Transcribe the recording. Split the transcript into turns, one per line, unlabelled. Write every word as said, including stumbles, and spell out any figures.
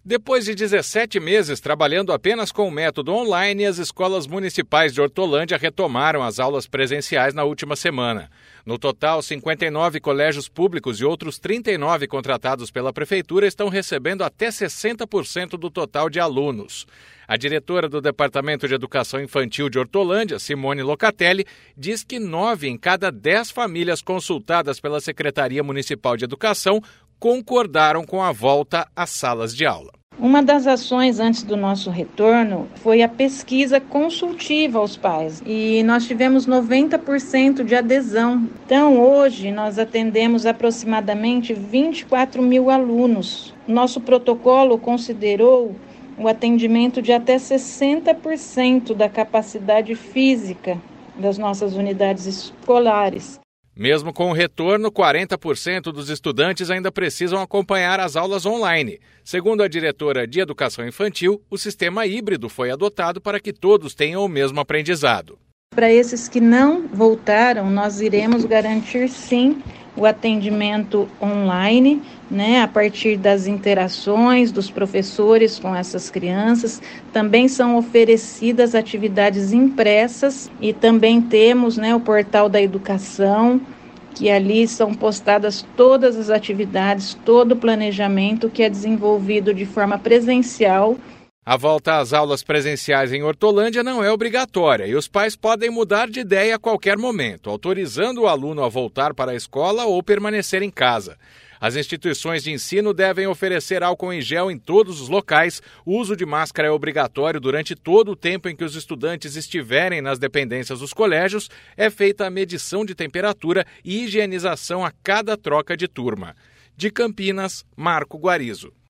Depois de dezessete meses trabalhando apenas com o método online, as escolas municipais de Hortolândia retomaram as aulas presenciais na última semana. No total, cinquenta e nove colégios públicos e outros trinta e nove contratados pela Prefeitura estão recebendo até sessenta por cento do total de alunos. A diretora do Departamento de Educação Infantil de Hortolândia, Simone Locatelli, diz que nove em cada dez famílias consultadas pela Secretaria Municipal de Educação concordaram com a volta às salas de aula.
Uma das ações antes do nosso retorno foi a pesquisa consultiva aos pais e nós tivemos noventa por cento de adesão. Então, hoje, nós atendemos aproximadamente vinte e quatro mil alunos. Nosso protocolo considerou o atendimento de até sessenta por cento da capacidade física das nossas unidades escolares.
Mesmo com o retorno, quarenta por cento dos estudantes ainda precisam acompanhar as aulas online. Segundo a diretora de Educação Infantil, o sistema híbrido foi adotado para que todos tenham o mesmo aprendizado.
Para esses que não voltaram, nós iremos garantir sim o atendimento online, né, a partir das interações dos professores com essas crianças. Também são oferecidas atividades impressas e também temos, né, o portal da educação, que ali são postadas todas as atividades, todo o planejamento que é desenvolvido de forma presencial.
A volta às aulas presenciais em Hortolândia não é obrigatória e os pais podem mudar de ideia a qualquer momento, autorizando o aluno a voltar para a escola ou permanecer em casa. As instituições de ensino devem oferecer álcool em gel em todos os locais. O uso de máscara é obrigatório durante todo o tempo em que os estudantes estiverem nas dependências dos colégios. É feita a medição de temperatura e higienização a cada troca de turma. De Campinas, Marco Guarizo.